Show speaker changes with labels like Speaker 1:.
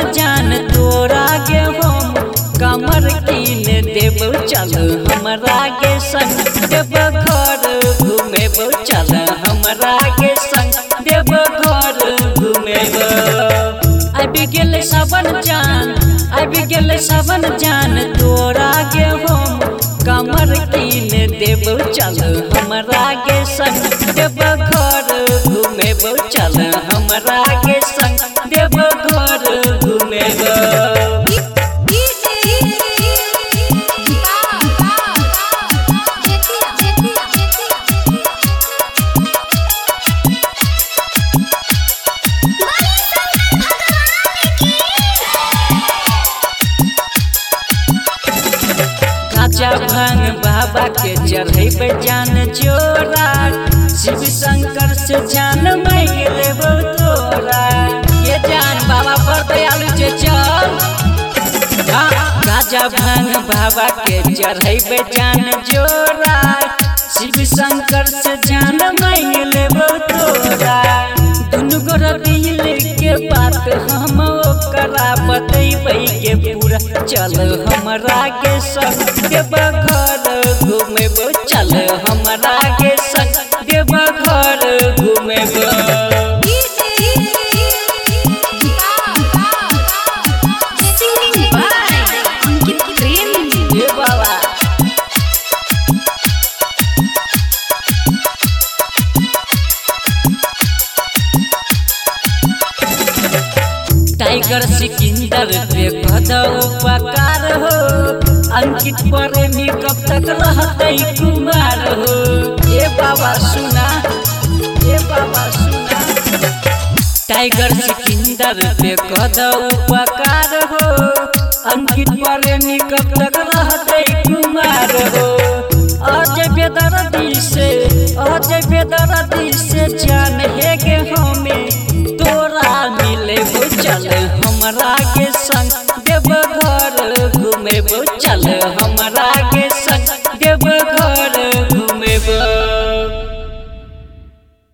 Speaker 1: जान तोरा गे हम कमर कीन देव चल हमरा गे संग देव घर घूमेब चल हमरा गे संग देव घर घूमेब। आबि गेल सावन जान तोरा गे हम कमर कीन देव चल हमरा गे संग देव घर घूमेब चल हमरा गे संग देव घर घूमेब। गाजा भांग बाबा के चढ़ेब जान जोरा शिव शंकर से जान मांग लेब तोरा ये जान बाबा पर दयालु जे चल। गाजा भांग बाबा के चढ़ेब जान जोरा शिव शंकर से जान मांग लेब तोरा। दुनु गोरा दिल के बात हम ओकरा बतैबै के पूरा चल हमरा गे संग देव घर घूमेब चल हमरा गे संग देव घर घूमेब। टाइगर सिकंदर पे कदौ उपकार हो अंकित प्रेमी कब तक रहते कुमार हो ए बाबा सुना टाइगर सिकंदर पे कदौ उपकार हो अंकित प्रेमी कब तक रहते कुमार हो। अजय बेदर्दी से जान है गे हमें तोरा मिले चल हमरा के संग देव घर घूमेब चल हमरा